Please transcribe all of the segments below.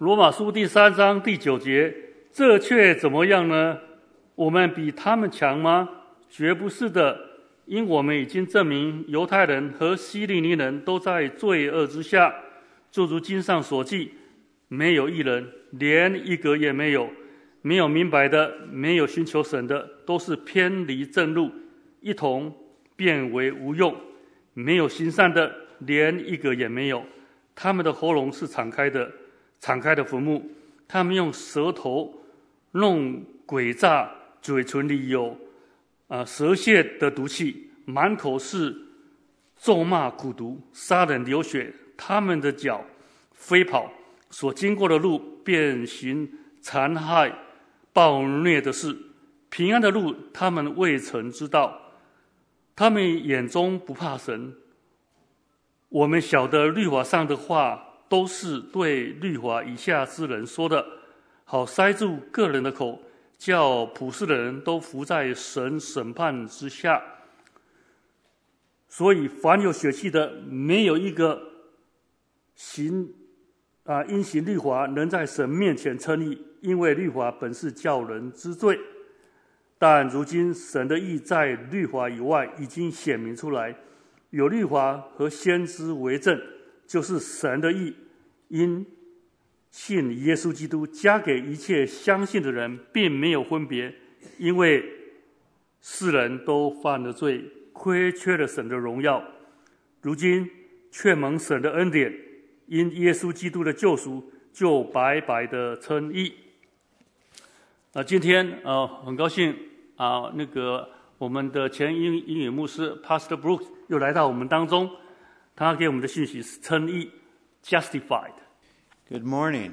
罗马书第3章第9节，这却怎么样呢？我们比他们强吗？绝不是的，因我们已经证明犹太人和希利尼人都在罪恶之下，就如经上所记，没有一人，连一个也没有，没有明白的，没有寻求神的，都是偏离正路，一同变为无用，没有行善的，连一个也没有。他们的喉咙是敞开的坟墓，他们用舌头弄诡诈，嘴唇里有蛇蝎的毒气，满口是咒骂苦毒，杀人流血。他们的脚飞跑，所经过的路便行残害暴虐的事，平安的路他们未曾知道。他们眼中不怕神。我们晓得律法上的话都是对律法以下之人说的，好塞住个人的口，叫普世的人都服在神审判之下。所以凡有血气的，没有一个因行律法能在神面前称义，因为律法本是叫人知罪。但如今神的义在律法以外已经显明出来，有律法和先知为证，就是神的义，因信耶稣基督加给一切相信的人，并没有分别，因为世人都犯了罪，亏缺了神的荣耀，如今却蒙神的恩典，因耶稣基督的救赎，就白白的称义。今天很高兴我们的前英语牧师 Pastor Brooks 又来到我们当中，他给我们的信息是称义 justified。 Good morning.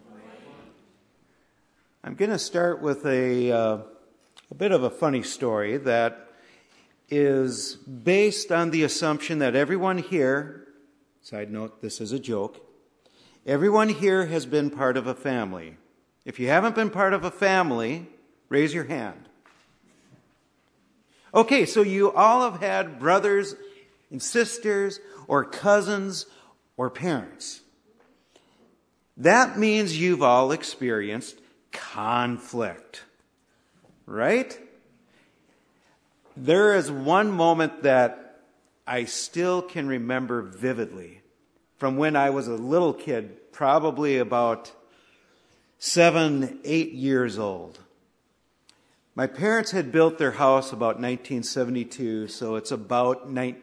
I'm going to start with a bit of a funny story that is based on the assumption that everyone here, side note, this is a joke, everyone here has been part of a family. If you haven't been part of a family, raise your hand. Okay, so you all have had brothers and sisters or cousins or parents. That means you've all experienced conflict, right? There is one moment that I still can remember vividly from when I was a little kid, probably about 7, 8 years old. My parents had built their house about 1972, so it's about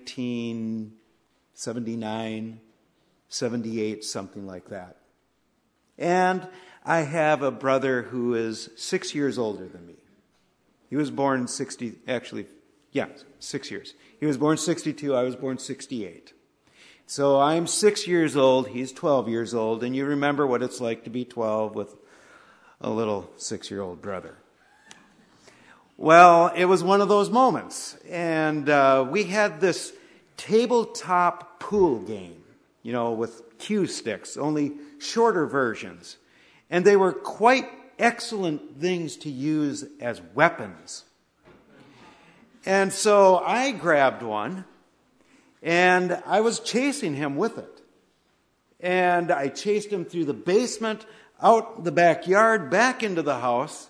1979, 78, something like that. And I have a brother who is 6 years older than me. He was born in 6 years. He was born 62, I was born 68. So I'm 6 years old, he's 12 years old, and you remember what it's like to be 12 with a little 6-year-old brother. Well, it was one of those moments, and we had this tabletop pool game, with cue sticks, only shorter versions. And they were quite excellent things to use as weapons. And so I grabbed one, and I was chasing him with it. And I chased him through the basement, out the backyard, back into the house.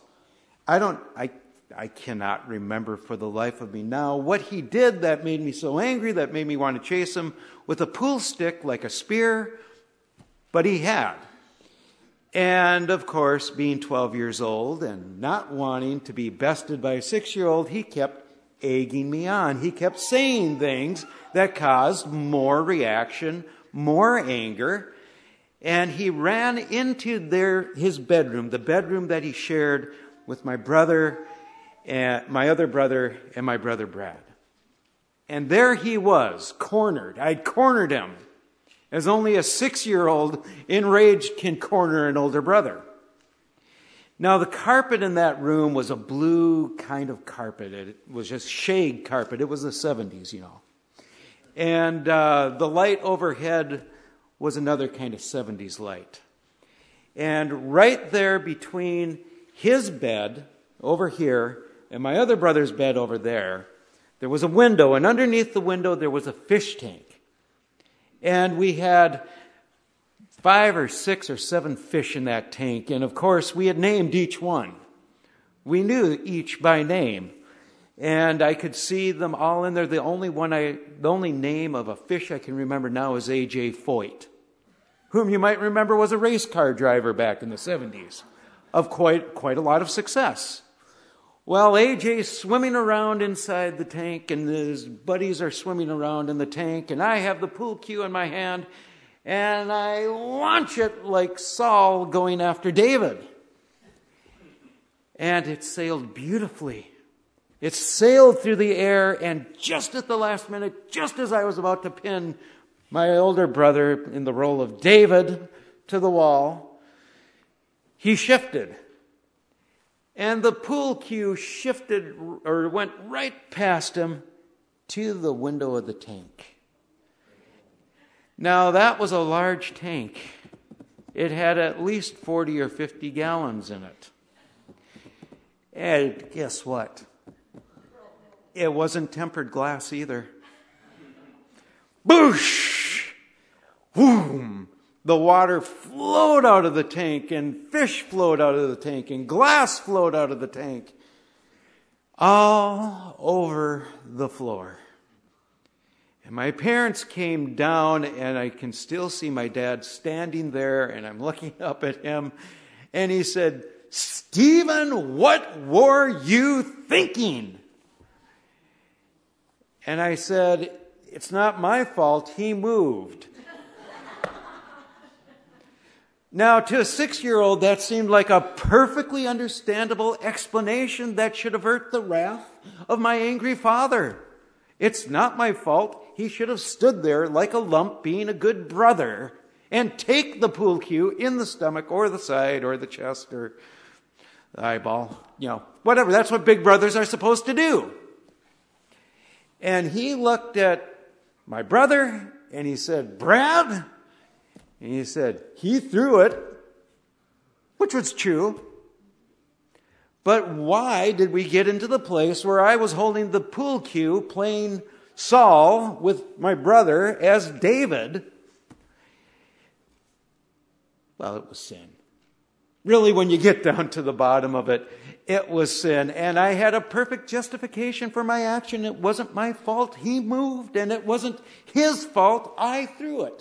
I cannot remember for the life of me now what he did that made me so angry, that made me want to chase him with a pool stick like a spear, but he had. And of course, being 12 years old and not wanting to be bested by a 6-year-old, he kept egging me on. He kept saying things that caused more reaction, more anger, and he ran into his bedroom, the bedroom that he shared with my brother, and my other brother, and my brother Brad. And there he was, cornered. I'd cornered him, as only a 6-year-old enraged can corner an older brother. Now, the carpet in that room was a blue kind of carpet. It was just shade carpet. It was the 70s, And the light overhead was another kind of 70s light. And right there between his bed over here and my other brother's bed over there was a window, and underneath the window there was a fish tank. And we had 5 or 6 or 7 fish in that tank. And of course, we had named each one. We knew each by name. And I could see them all in there. The only name of a fish I can remember now is A.J. Foyt, whom you might remember was a race car driver back in the 70s of quite a lot of success. Well, A.J.'s swimming around inside the tank, and his buddies are swimming around in the tank, and I have the pool cue in my hand, and I launch it like Saul going after David. And it sailed beautifully. It sailed through the air, and just at the last minute, just as I was about to pin my older brother in the role of David to the wall, he shifted. And the pool cue shifted or went right past him to the window of the tank. Now, that was a large tank. It had at least 40 or 50 gallons in it. And guess what? It wasn't tempered glass either. Boosh! Boom! The water flowed out of the tank, and fish flowed out of the tank, and glass flowed out of the tank. All over the floor. And my parents came down, and I can still see my dad standing there, and I'm looking up at him, and he said, "Stephen, what were you thinking?" And I said, "It's not my fault. He moved." Now, to a 6-year-old, that seemed like a perfectly understandable explanation that should avert the wrath of my angry father. It's not my fault. He should have stood there like a lump, being a good brother, and take the pool cue in the stomach or the side or the chest or the eyeball. Whatever. That's what big brothers are supposed to do. And he looked at my brother and he said, "Brad?" And he said, "He threw it," which was true. But why did we get into the place where I was holding the pool cue, playing Saul with my brother as David? Well, it was sin. Really, when you get down to the bottom of it, it was sin. And I had a perfect justification for my action. It wasn't my fault. He moved, and it wasn't his fault. I threw it.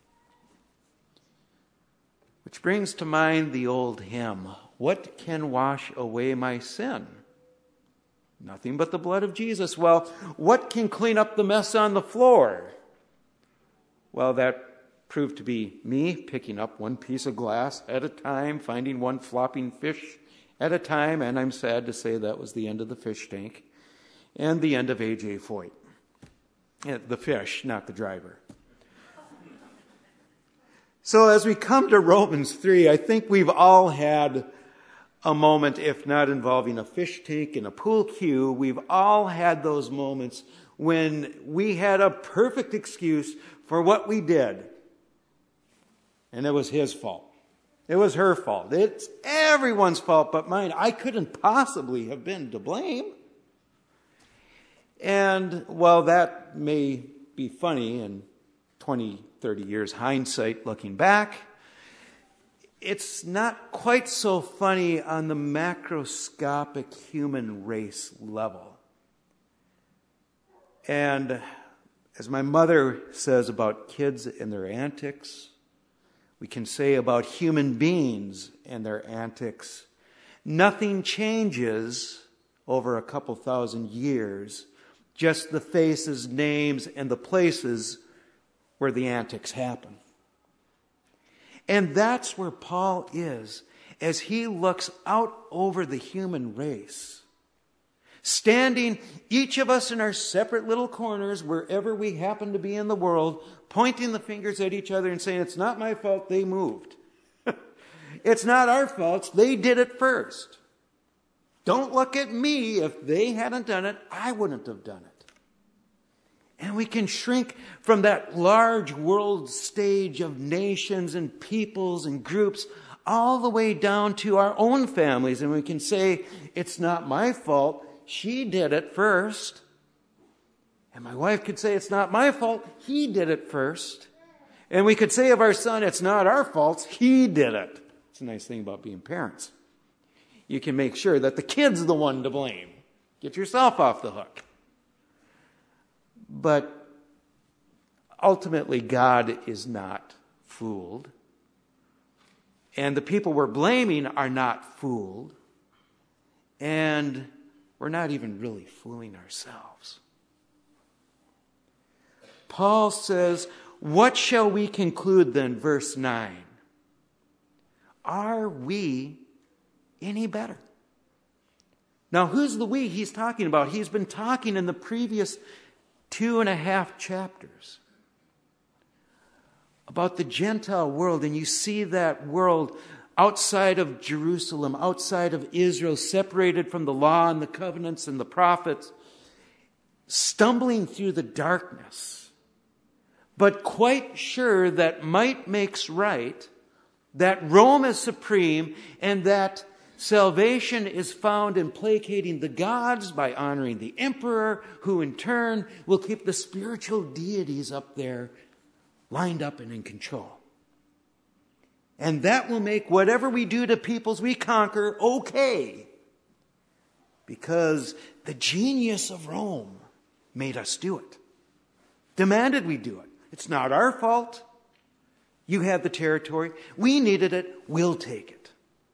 Which brings to mind the old hymn, "What can wash away my sin? Nothing but the blood of Jesus." Well, what can clean up the mess on the floor? Well, that proved to be me picking up one piece of glass at a time, finding one flopping fish at a time, and I'm sad to say that was the end of the fish tank and the end of A.J. Foyt. The fish, not the driver. So as we come to Romans 3, I think we've all had a moment, if not involving a fish tank and a pool cue, we've all had those moments when we had a perfect excuse for what we did. And it was his fault. It was her fault. It's everyone's fault but mine. I couldn't possibly have been to blame. And while that may be funny in 20, 30 years hindsight looking back, it's not quite so funny on the macroscopic human race level. And as my mother says about kids and their antics, we can say about human beings and their antics, nothing changes over a couple thousand years, just the faces, names, and the places where the antics happen. And that's where Paul is as he looks out over the human race, standing each of us in our separate little corners wherever we happen to be in the world, pointing the fingers at each other and saying, "It's not my fault they moved. It's not our fault. They did it first. Don't look at me. If they hadn't done it, I wouldn't have done it." And we can shrink from that large world stage of nations and peoples and groups all the way down to our own families. And we can say, "It's not my fault. She did it first." And my wife could say, "It's not my fault. He did it first." And we could say of our son, it's not our fault, he did it. It's a nice thing about being parents. You can make sure that the kid's the one to blame. Get yourself off the hook. But ultimately, God is not fooled. And the people we're blaming are not fooled. And we're not even really fooling ourselves. Paul says, what shall we conclude then? Verse 9. Are we any better? Now, who's the we he's talking about? He's been talking in the previous 2.5 chapters about the Gentile world, and you see that world outside of Jerusalem, outside of Israel, separated from the law and the covenants and the prophets, stumbling through the darkness, but quite sure that might makes right, that Rome is supreme, and that salvation is found in placating the gods by honoring the emperor, who in turn will keep the spiritual deities up there lined up and in control. And that will make whatever we do to peoples we conquer okay. Because the genius of Rome made us do it. Demanded we do it. It's not our fault. You have the territory. We needed it. We'll take it.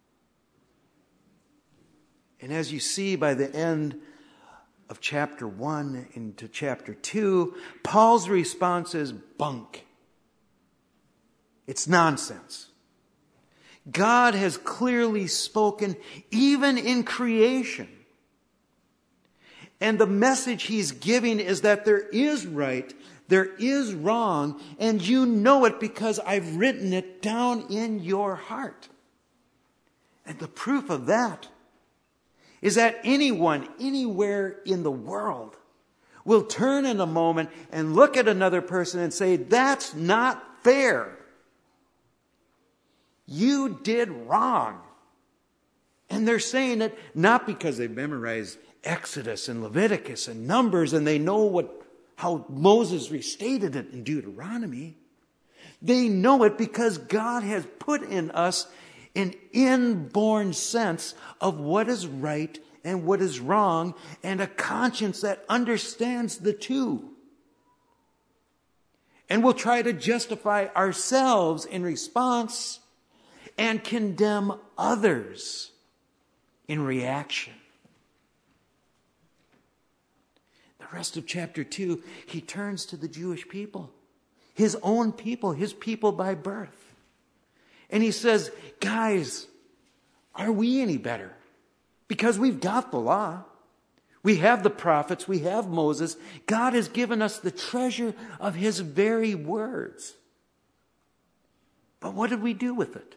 And as you see by the end of chapter 1 into chapter 2, Paul's response is bunk. It's nonsense. God has clearly spoken even in creation. And the message he's giving is that there is right, there is wrong, and you know it because I've written it down in your heart. And the proof of that is that anyone, anywhere in the world, will turn in a moment and look at another person and say, that's not fair. You did wrong. And they're saying it not because they've memorized Exodus and Leviticus and Numbers and they know how Moses restated it in Deuteronomy. They know it because God has put in us an inborn sense of what is right and what is wrong, and a conscience that understands the two. And we'll try to justify ourselves in response and condemn others in reaction. The rest of chapter 2, he turns to the Jewish people, his own people, his people by birth. And he says, guys, are we any better? Because we've got the law. We have the prophets. We have Moses. God has given us the treasure of his very words. But what did we do with it?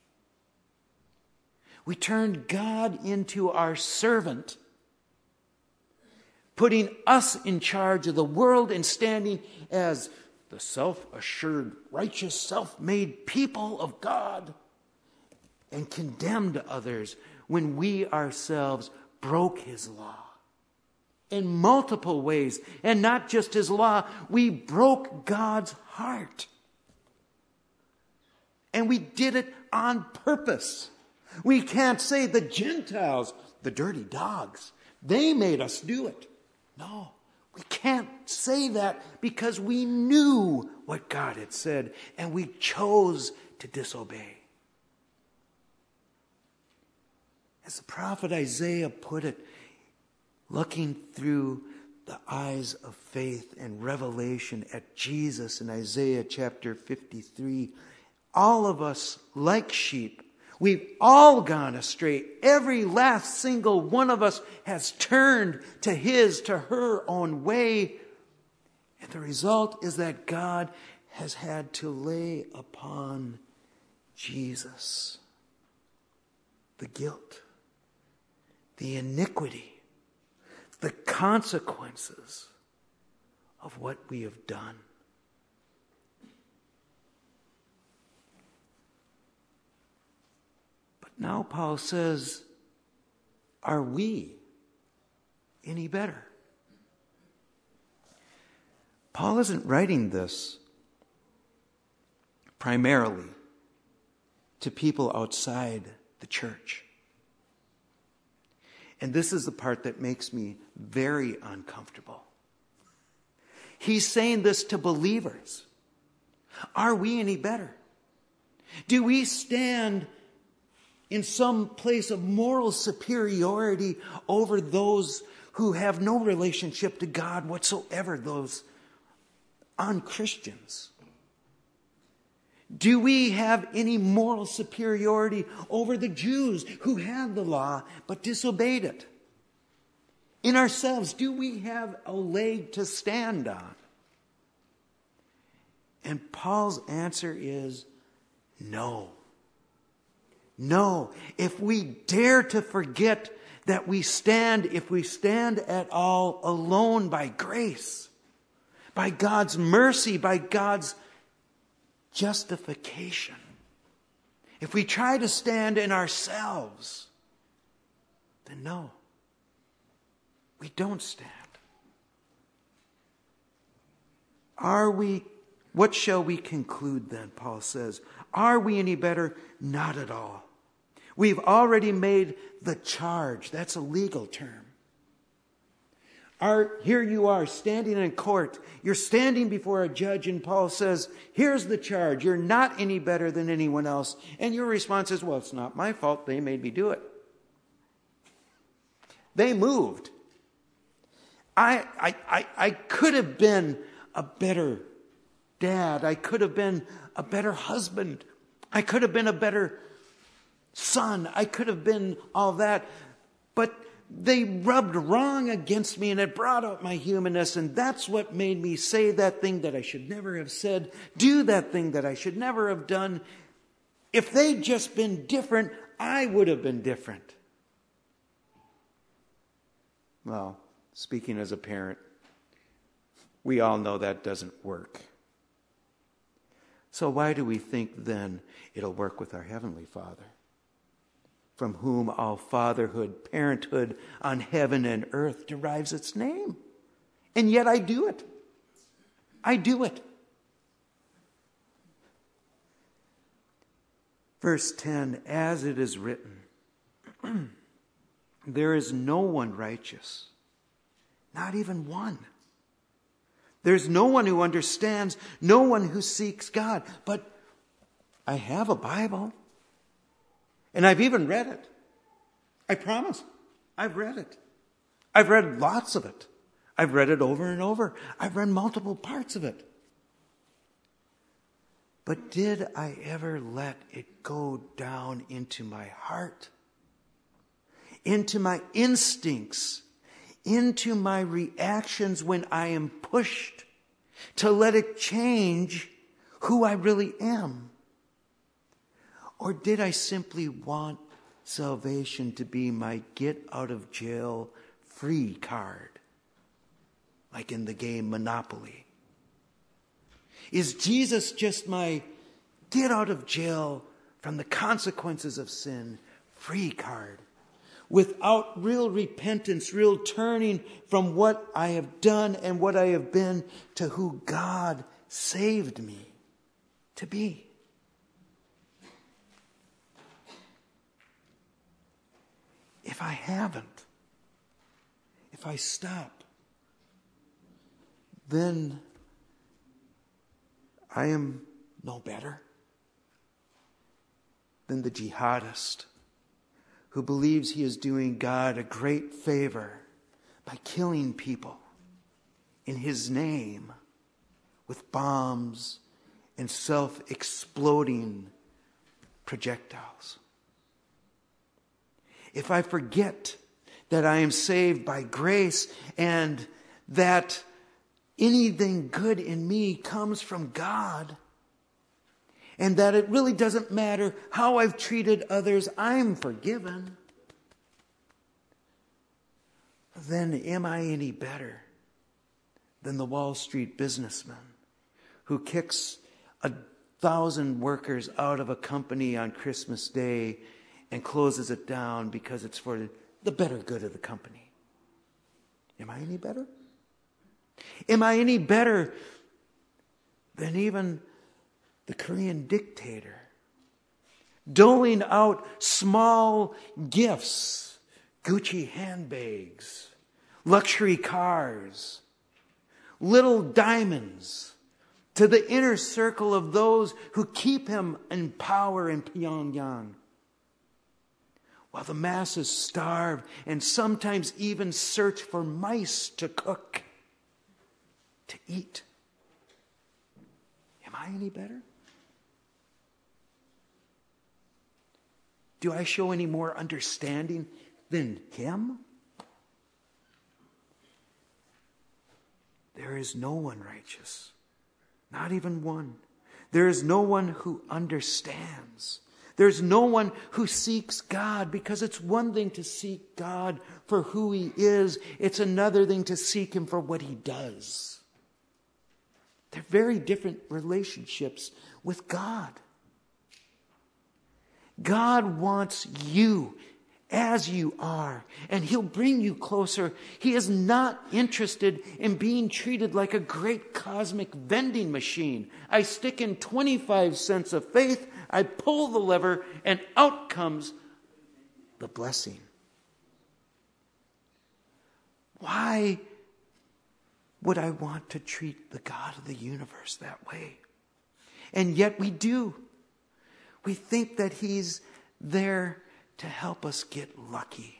We turned God into our servant, putting us in charge of the world and standing as the self-assured, righteous, self-made people of God, and condemned others when we ourselves broke his law in multiple ways. And not just his law, we broke God's heart. And we did it on purpose. We can't say the Gentiles, the dirty dogs, they made us do it. No. We can't say that because we knew what God had said and we chose to disobey. As the prophet Isaiah put it, looking through the eyes of faith and revelation at Jesus in Isaiah chapter 53, all of us, like sheep, we've all gone astray. Every last single one of us has turned to her own way. And the result is that God has had to lay upon Jesus the guilt, the iniquity, the consequences of what we have done. Now Paul says, are we any better? Paul isn't writing this primarily to people outside the church. And this is the part that makes me very uncomfortable. He's saying this to believers. Are we any better? Do we stand in some place of moral superiority over those who have no relationship to God whatsoever, those unchristians? Do we have any moral superiority over the Jews who had the law but disobeyed it? In ourselves, do we have a leg to stand on? And Paul's answer is no. No. If we dare to forget that if we stand at all alone by grace, by God's mercy, by God's justification, if we try to stand in ourselves, then no, we don't stand. What shall we conclude then, Paul says? Are we any better? Not at all. We've already made the charge. That's a legal term. Here you are standing in court. You're standing before a judge and Paul says, here's the charge. You're not any better than anyone else. And your response is, well, it's not my fault. They made me do it. They moved. I could have been a better dad. I could have been a better husband. I could have been a better son. I could have been all that. But they rubbed wrong against me and it brought out my humanness. And that's what made me say that thing that I should never have said, do that thing that I should never have done. If they'd just been different, I would have been different. Well, speaking as a parent, we all know that doesn't work. So why do we think then it'll work with our Heavenly Father, from whom all fatherhood, parenthood on heaven and earth derives its name? And yet I do it. I do it. Verse 10, as it is written, there is no one righteous, not even one. There's no one who understands, no one who seeks God. But I have a Bible. And I've even read it. I promise. I've read it. I've read lots of it. I've read it over and over. I've read multiple parts of it. But did I ever let it go down into my heart? Into my instincts? Into my reactions when I am pushed to let it change who I really am? Or did I simply want salvation to be my get out of jail free card, like in the game Monopoly? Is Jesus just my get out of jail from the consequences of sin free card? Without real repentance, real turning from what I have done and what I have been to who God saved me to be. If I haven't, if I stop, then I am no better than the jihadist who believes he is doing God a great favor by killing people in his name with bombs and self-exploding projectiles. If I forget that I am saved by grace and that anything good in me comes from God, and that it really doesn't matter how I've treated others, I'm forgiven, then am I any better than the Wall Street businessman who kicks 1,000 workers out of a company on Christmas Day and closes it down because it's for the better good of the company? Am I any better? Am I any better than even the Korean dictator, doling out small gifts, Gucci handbags, luxury cars, little diamonds, to the inner circle of those who keep him in power in Pyongyang, while the masses starve and sometimes even search for mice to cook, to eat. Am I any better? Do I show any more understanding than him? There is no one righteous, not even one. There is no one who understands. There's no one who seeks God, because it's one thing to seek God for who He is. It's another thing to seek Him for what He does. They're very different relationships with God. God wants you as you are, and He'll bring you closer. He is not interested in being treated like a great cosmic vending machine. I stick in 25 cents of faith, I pull the lever, and out comes the blessing. Why would I want to treat the God of the universe that way? And yet we do. We think that He's there to help us get lucky.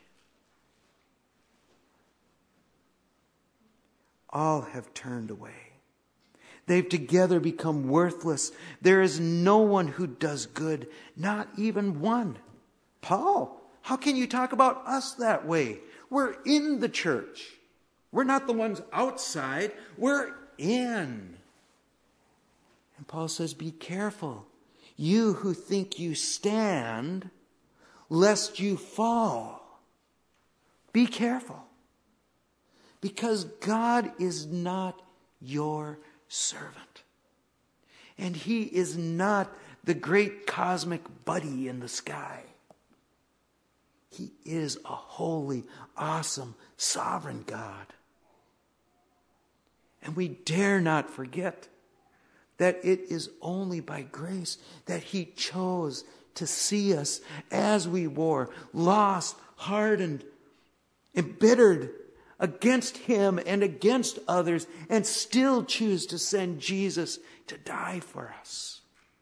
All have turned away. They've together become worthless. There is no one who does good, not even one. Paul, how can you talk about us that way? We're in the church. We're not the ones outside. We're in. And Paul says, be careful. You who think you stand, lest you fall. Be careful. Because God is not your servant. And He is not the great cosmic buddy in the sky. He is a holy, awesome, sovereign God. And we dare not forget that it is only by grace that He chose to see us as we were, lost, hardened, embittered against Him and against others, and still choose to send Jesus to die for us.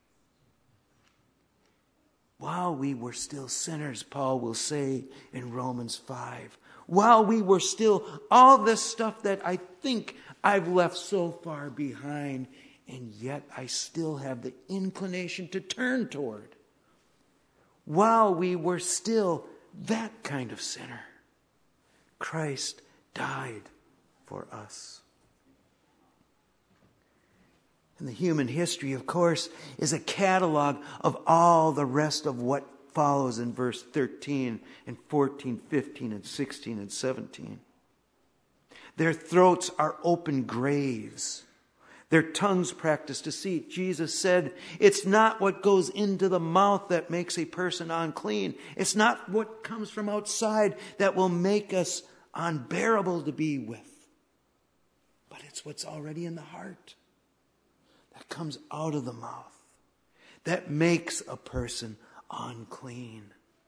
While we were still sinners, Paul will say in Romans 5, while we were still all this stuff that I think I've left so far behind, and yet I still have the inclination to turn toward. While we were still that kind of sinner, Christ died for us. And the human history, of course, is a catalog of all the rest of what follows in verse 13 and 14, 15, and 16, and 17. Their throats are open graves. Their tongues practice deceit. Jesus said, it's not what goes into the mouth that makes a person unclean. It's not what comes from outside that will make us unbearable to be with. But it's what's already in the heart that comes out of the mouth that makes a person unclean.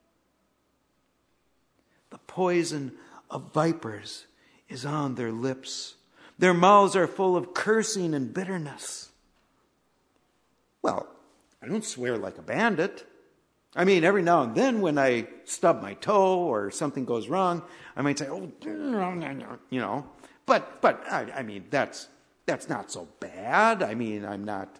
The poison of vipers is on their lips. Their mouths are full of cursing and bitterness. Well, I don't swear like a bandit. I mean, every now and then when I stub my toe or something goes wrong, I might say, oh, you know. But I mean, that's not so bad. I mean, I'm not.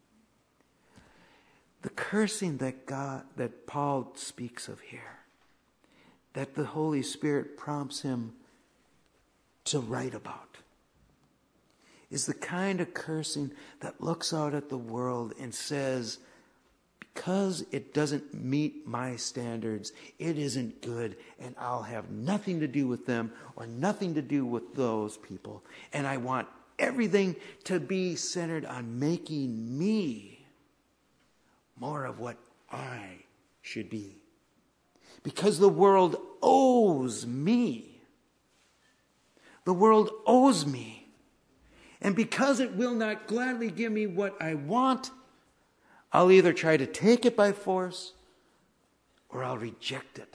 The cursing that Paul speaks of here, that the Holy Spirit prompts him to write about, is the kind of cursing that looks out at the world and says, because it doesn't meet my standards, it isn't good, and I'll have nothing to do with them or nothing to do with those people. And I want everything to be centered on making me more of what I should be. Because the world owes me. The world owes me. And because it will not gladly give me what I want, I'll either try to take it by force or I'll reject it.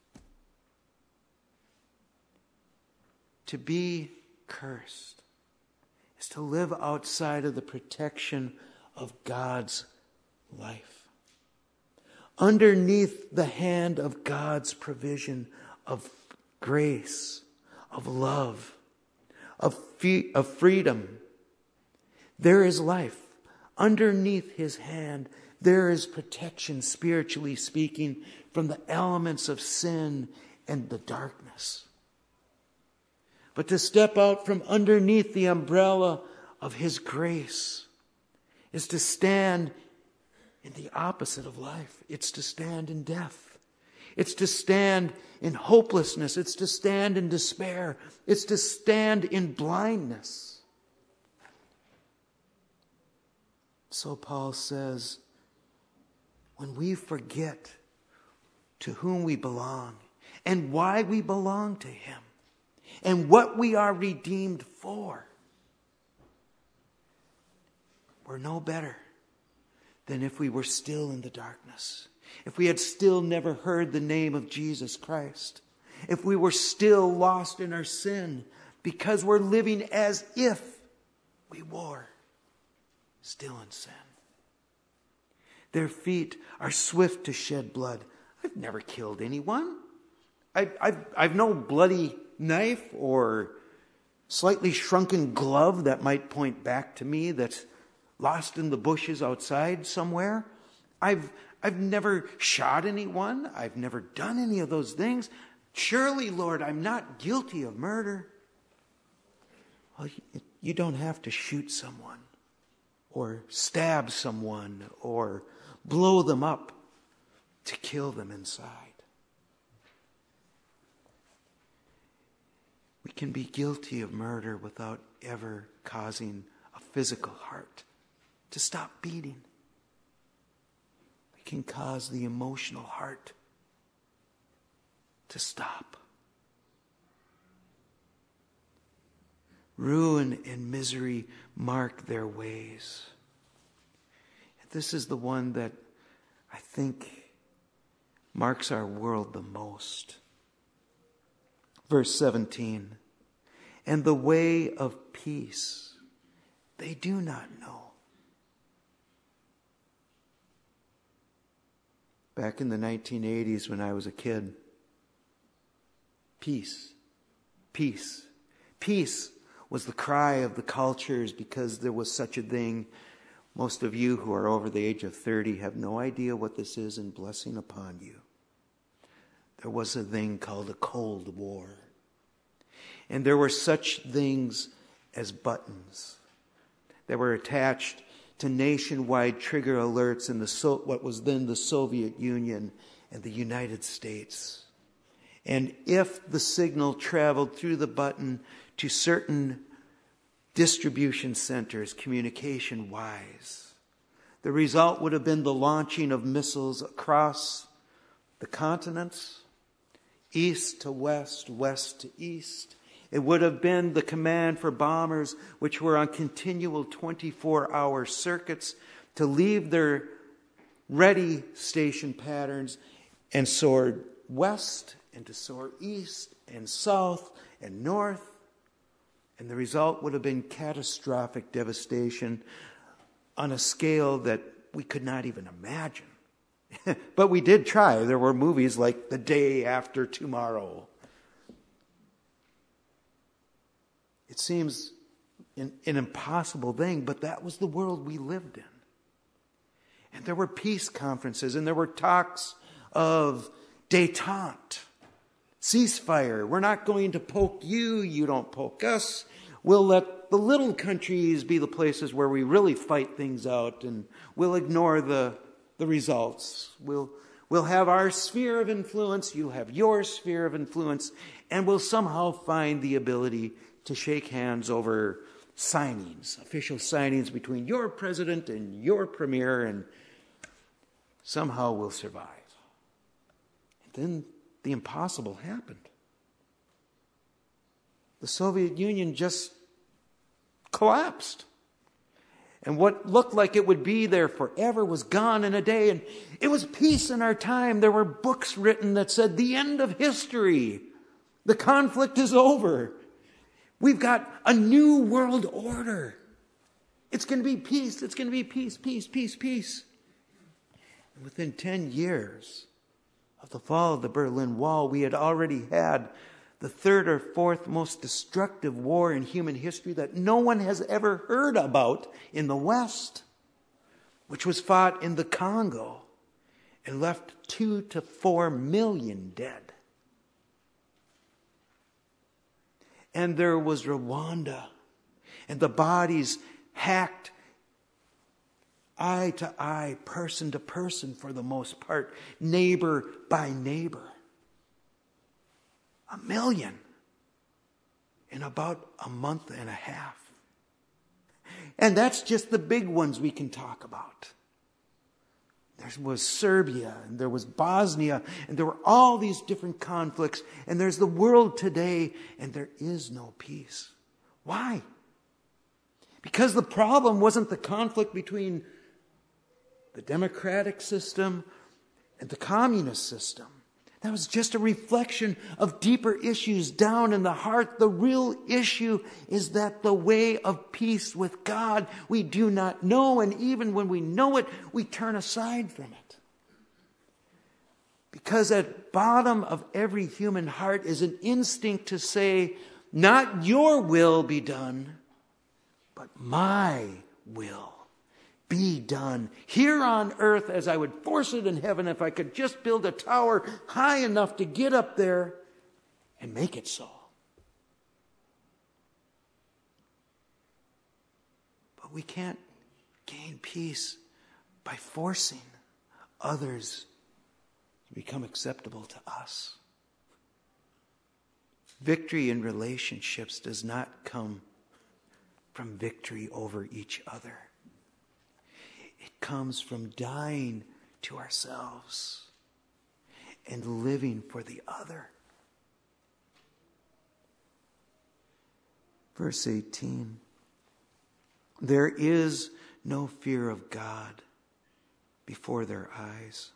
To be cursed is to live outside of the protection of God's life. Underneath the hand of God's provision of grace, of love, of freedom, there is life. Underneath his hand, there is protection, spiritually speaking, from the elements of sin and the darkness. But to step out from underneath the umbrella of his grace is to stand in the opposite of life. It's to stand in death. It's to stand in hopelessness. It's to stand in despair. It's to stand in blindness. So Paul says, when we forget to whom we belong and why we belong to him and what we are redeemed for, we're no better than if we were still in the darkness, if we had still never heard the name of Jesus Christ, if we were still lost in our sin, because we're living as if we were still in sin. Their feet are swift to shed blood. I've never killed anyone. I've no bloody knife or slightly shrunken glove that might point back to me that's lost in the bushes outside somewhere. I've never shot anyone. I've never done any of those things. Surely, Lord, I'm not guilty of murder. Well, you don't have to shoot someone or stab someone or blow them up to kill them inside. We can be guilty of murder without ever causing a physical heart to stop beating. We can cause the emotional heart to stop. Ruin and misery mark their ways. And this is the one that I think marks our world the most. Verse 17. And the way of peace they do not know. Back in the 1980s when I was a kid, peace, peace, peace was the cry of the cultures because there was such a thing. Most of you who are over the age of 30 have no idea what this is, and blessing upon you. There was a thing called a Cold War. And there were such things as buttons that were attached to nationwide trigger alerts in what was then the Soviet Union and the United States. And if the signal traveled through the button to certain distribution centers, communication-wise, the result would have been the launching of missiles across the continents, east to west, west to east. It would have been the command for bombers, which were on continual 24-hour circuits, to leave their ready station patterns and soar west and to soar east and south and north. And the result would have been catastrophic devastation on a scale that we could not even imagine. But we did try. There were movies like The Day After Tomorrow. It seems an impossible thing, but that was the world we lived in. And there were peace conferences, and there were talks of détente, ceasefire. We're not going to poke you, you don't poke us. We'll let the little countries be the places where we really fight things out, and we'll ignore the results. We'll have our sphere of influence, you have your sphere of influence, and we'll somehow find the ability to shake hands over signings, official signings between your president and your premier, and somehow we'll survive. And then the impossible happened. The Soviet Union just collapsed. And what looked like it would be there forever was gone in a day. And it was peace in our time. There were books written that said, the end of history. The conflict is over. We've got a new world order. It's going to be peace. It's going to be peace, peace, peace, peace. And within 10 years of the fall of the Berlin Wall, we had already had the third or fourth most destructive war in human history that no one has ever heard about in the West, which was fought in the Congo and left 2 to 4 million dead. And there was Rwanda, and the bodies hacked eye to eye, person to person for the most part, neighbor by neighbor. 1 million in about a month and a half. And that's just the big ones we can talk about. There was Serbia, and there was Bosnia, and there were all these different conflicts, and there's the world today, and there is no peace. Why? Because the problem wasn't the conflict between the democratic system and the communist system. That was just a reflection of deeper issues down in the heart. The real issue is that the way of peace with God we do not know, and even when we know it, we turn aside from it. Because at bottom of every human heart is an instinct to say, not your will be done, but my will be done here on earth as I would force it in heaven if I could just build a tower high enough to get up there and make it so. But we can't gain peace by forcing others to become acceptable to us. Victory in relationships does not come from victory over each other. It comes from dying to ourselves and living for the other. Verse 18. There is no fear of God before their eyes.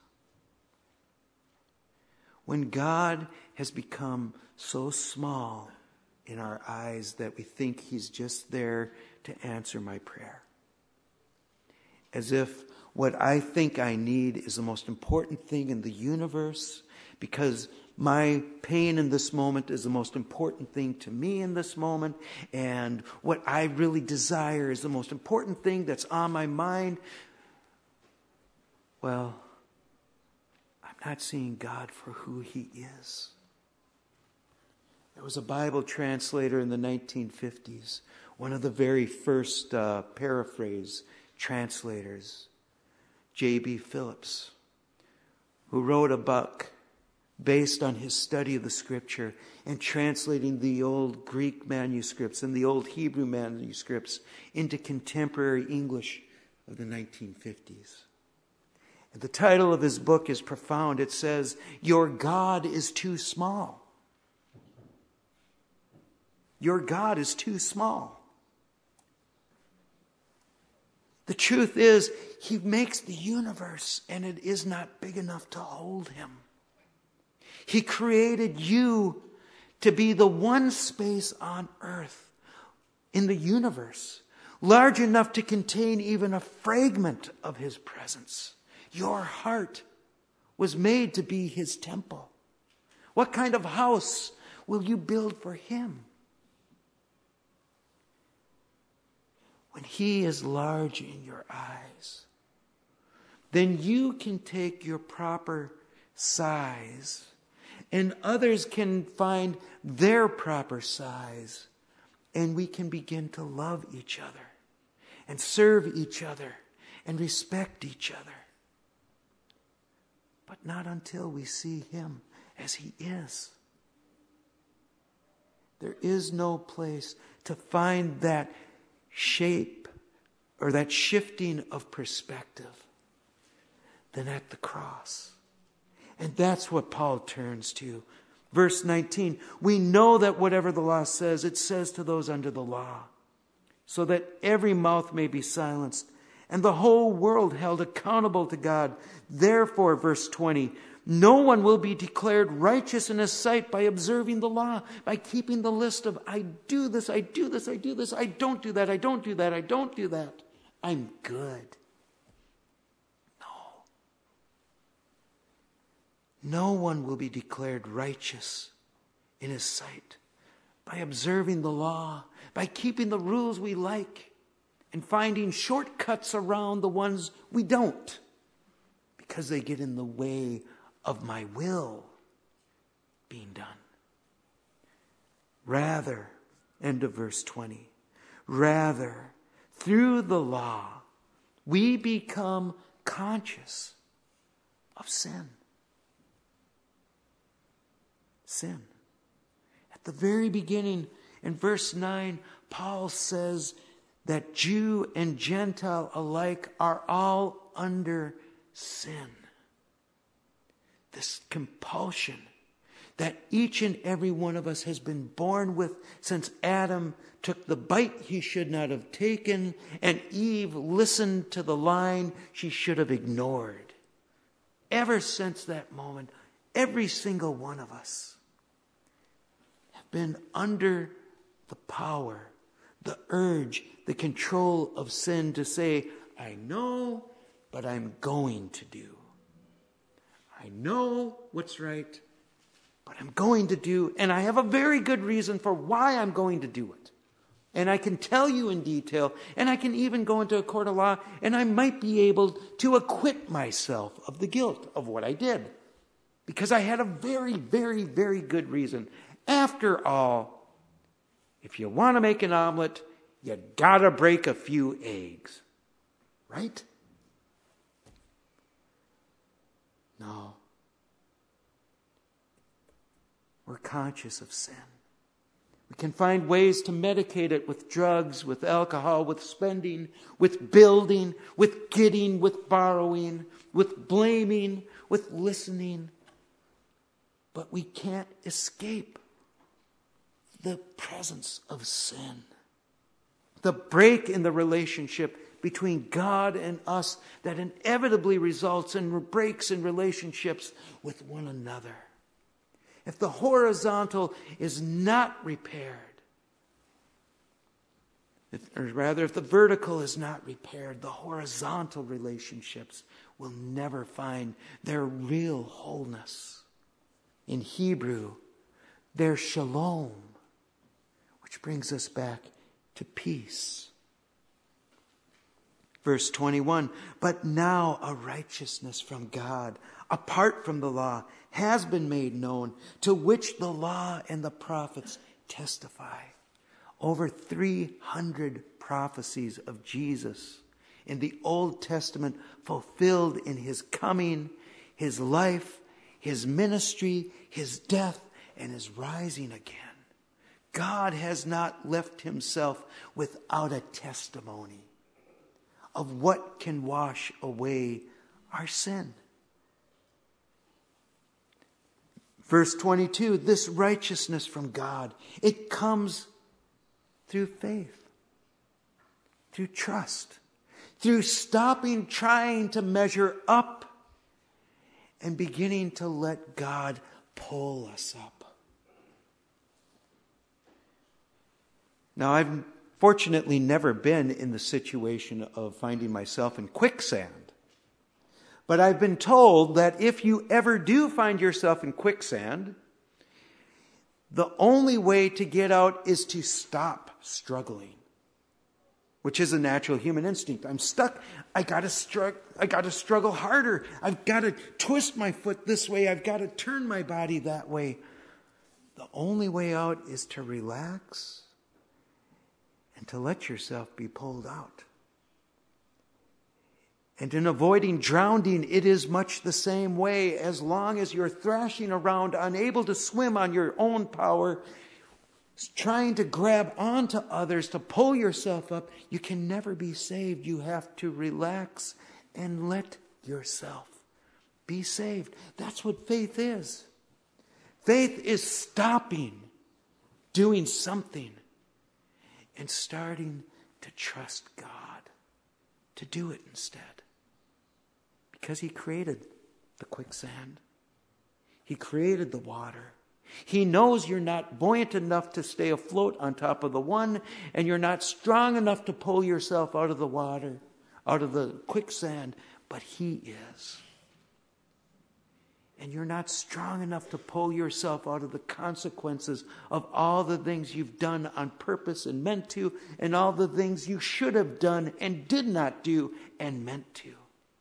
When God has become so small in our eyes that we think He's just there to answer my prayer. As if what I think I need is the most important thing in the universe, because my pain in this moment is the most important thing to me in this moment, and what I really desire is the most important thing that's on my mind. Well, I'm not seeing God for who He is. There was a Bible translator in the 1950s, one of the very first paraphrase translators, J.B. Phillips, who wrote a book based on his study of the Scripture and translating the old Greek manuscripts and the old Hebrew manuscripts into contemporary English of the 1950s. And the title of his book is profound. It says, "Your God is too small." Your God is too small. The truth is, He makes the universe and it is not big enough to hold Him. He created you to be the one space on earth, in the universe, large enough to contain even a fragment of His presence. Your heart was made to be His temple. What kind of house will you build for Him? When He is large in your eyes, then you can take your proper size and others can find their proper size, and we can begin to love each other and serve each other and respect each other. But not until we see Him as He is. There is no place to find that shape or that shifting of perspective than at the cross. And that's what Paul turns to. Verse 19, we know that whatever the law says, it says to those under the law, so that every mouth may be silenced, and the whole world held accountable to God. Therefore, verse 20, no one will be declared righteous in his sight by observing the law, by keeping the list of, I do this, I do this, I do this, I don't do that, I don't do that, I don't do that. I'm good. No one will be declared righteous in his sight by observing the law, by keeping the rules we like, and finding shortcuts around the ones we don't, because they get in the way of my will being done. Rather, end of verse 20, rather, through the law, we become conscious of sin. Sin. At the very beginning, in verse 9, Paul says that Jew and Gentile alike are all under sin. This compulsion that each and every one of us has been born with since Adam took the bite he should not have taken and Eve listened to the line she should have ignored. Ever since that moment, every single one of us been under the power, the urge, the control of sin to say, I know, but I'm going to do. I know what's right, but I'm going to do, and I have a very good reason for why I'm going to do it. And I can tell you in detail, and I can even go into a court of law, and I might be able to acquit myself of the guilt of what I did. Because I had a very, very, very good reason. After all, if you want to make an omelet, you gotta break a few eggs. Right? No. We're conscious of sin. We can find ways to medicate it with drugs, with alcohol, with spending, with building, with getting, with borrowing, with blaming, with listening. But we can't escape the presence of sin. The break in the relationship between God and us that inevitably results in breaks in relationships with one another. If the horizontal is not repaired, if the vertical is not repaired, the horizontal relationships will never find their real wholeness. In Hebrew, their shalom, which brings us back to peace. Verse 21, but now a righteousness from God, apart from the law, has been made known, to which the law and the prophets testify. Over 300 prophecies of Jesus in the Old Testament fulfilled in his coming, his life, his ministry, his death, and his rising again. God has not left himself without a testimony of what can wash away our sin. Verse 22, this righteousness from God, it comes through faith, through trust, through stopping trying to measure up and beginning to let God pull us up. Now, I've fortunately never been in the situation of finding myself in quicksand. But I've been told that if you ever do find yourself in quicksand, the only way to get out is to stop struggling, which is a natural human instinct. I'm stuck. I got to struggle harder. I've got to twist my foot this way. I've got to turn my body that way. The only way out is to relax and to let yourself be pulled out. And in avoiding drowning, it is much the same way. As long as you're thrashing around, unable to swim on your own power, trying to grab onto others to pull yourself up, you can never be saved. You have to relax and let yourself be saved. That's what faith is. Faith is stopping, doing something, and starting to trust God to do it instead. Because he created the quicksand. He created the water. He knows you're not buoyant enough to stay afloat on top of the one, and you're not strong enough to pull yourself out of the water, out of the quicksand, but he is. And you're not strong enough to pull yourself out of the consequences of all the things you've done on purpose and meant to, and all the things you should have done and did not do and meant to.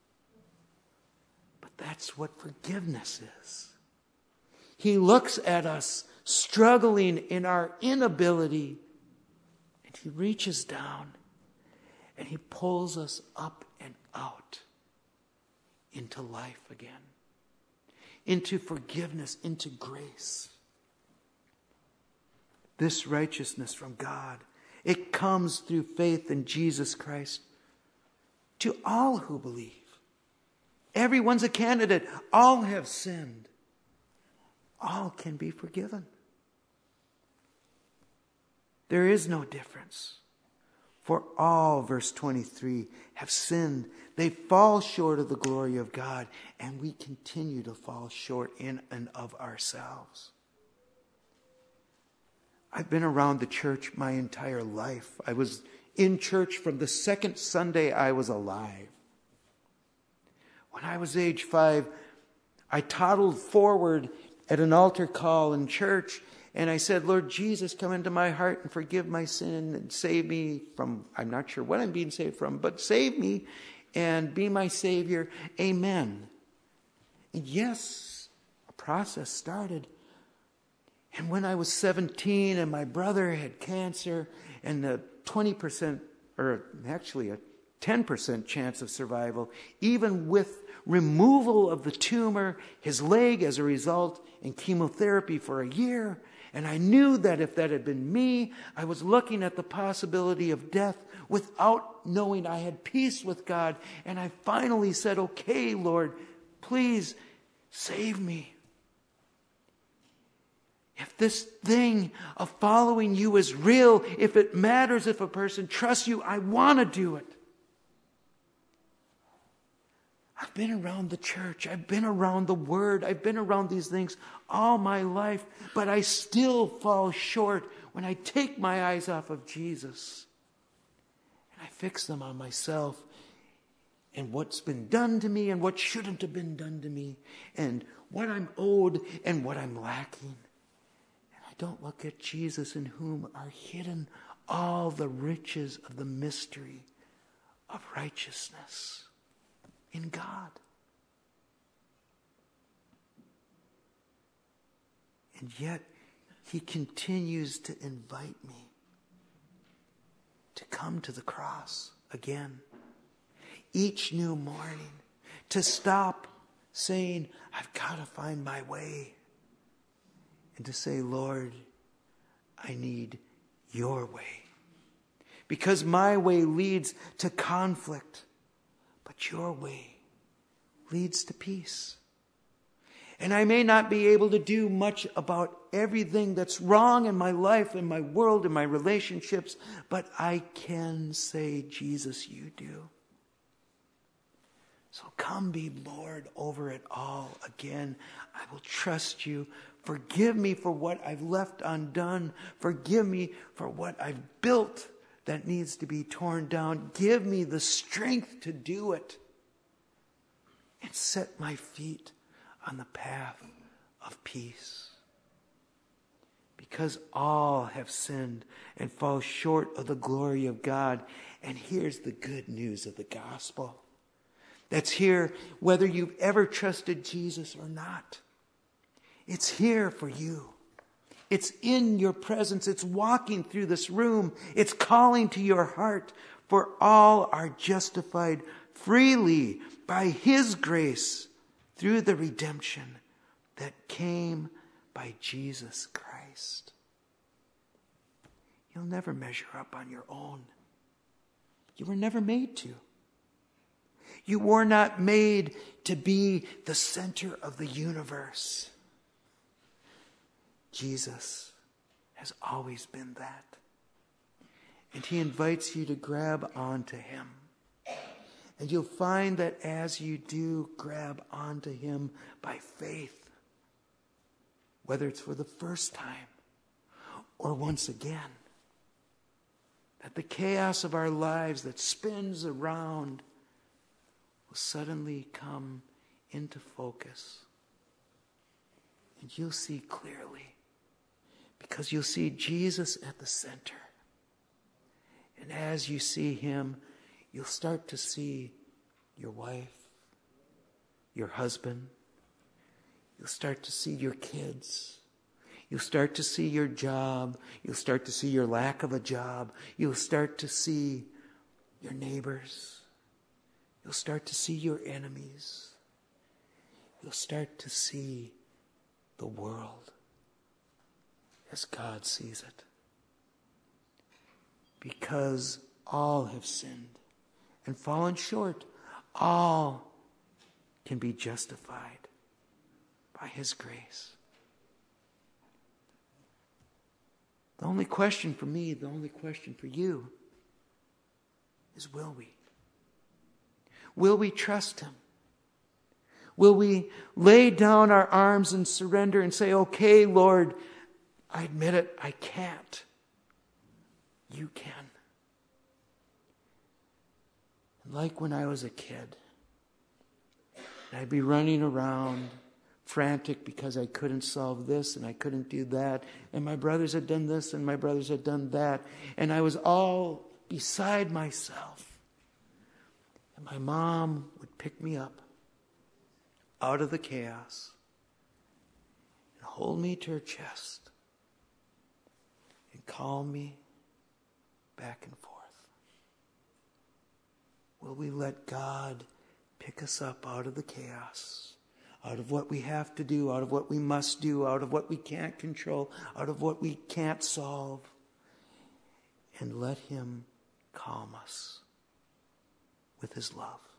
But that's what forgiveness is. He looks at us struggling in our inability, and he reaches down and he pulls us up and out into life again, into forgiveness, into grace. This righteousness from God, it comes through faith in Jesus Christ to all who believe. Everyone's a candidate. All have sinned. All can be forgiven. There is no difference. For all, verse 23, have sinned. They fall short of the glory of God, and we continue to fall short in and of ourselves. I've been around the church my entire life. I was in church from the second Sunday I was alive. When I was age 5, I toddled forward at an altar call in church, and I said, Lord Jesus, come into my heart and forgive my sin and save me from, I'm not sure what I'm being saved from, but save me and be my Savior. Amen. And yes, a process started. And when I was 17 and my brother had cancer and the 20%, or actually a 10% chance of survival, even with removal of the tumor, his leg as a result, and chemotherapy for a year. And I knew that if that had been me, I was looking at the possibility of death without knowing I had peace with God. And I finally said, okay, Lord, please save me. If this thing of following you is real, if it matters, if a person trusts you, I want to do it. I've been around the church. I've been around the Word. I've been around these things all my life. But I still fall short when I take my eyes off of Jesus. And I fix them on myself and what's been done to me and what shouldn't have been done to me. And what I'm owed and what I'm lacking. And I don't look at Jesus, in whom are hidden all the riches of the mystery of righteousness. In God. And yet, he continues to invite me to come to the cross again. Each new morning. To stop saying, I've got to find my way. And to say, Lord, I need your way. Because my way leads to conflict. But your way leads to peace. And I may not be able to do much about everything that's wrong in my life, in my world, in my relationships, but I can say, Jesus, you do. So come be Lord over it all again. I will trust you. Forgive me for what I've left undone. Forgive me for what I've built that needs to be torn down. Give me the strength to do it. And set my feet on the path of peace. Because all have sinned and fall short of the glory of God. And here's the good news of the gospel. That's here whether you've ever trusted Jesus or not. It's here for you. It's in your presence. It's walking through this room. It's calling to your heart. For all are justified freely by His grace through the redemption that came by Jesus Christ. You'll never measure up on your own. You were never made to. You were not made to be the center of the universe. Jesus has always been that. And he invites you to grab onto him. And you'll find that as you do grab onto him by faith, whether it's for the first time or once again, that the chaos of our lives that spins around will suddenly come into focus. And you'll see clearly, because you'll see Jesus at the center. And as you see him, you'll start to see your wife, your husband. You'll start to see your kids. You'll start to see your job. You'll start to see your lack of a job. You'll start to see your neighbors. You'll start to see your enemies. You'll start to see the world as God sees it. Because all have sinned and fallen short. All can be justified by his grace. The only question for me, the only question for you is, will we? Will we trust him? Will we lay down our arms and surrender and say, okay, Lord, I admit it, I can't. You can. And like when I was a kid, I'd be running around frantic because I couldn't solve this and I couldn't do that. And my brothers had done this and my brothers had done that. And I was all beside myself. And my mom would pick me up out of the chaos and hold me to her chest and calm me back and forth. Will we let God pick us up out of the chaos, out of what we have to do, out of what we must do, out of what we can't control, out of what we can't solve, and let him calm us with his love?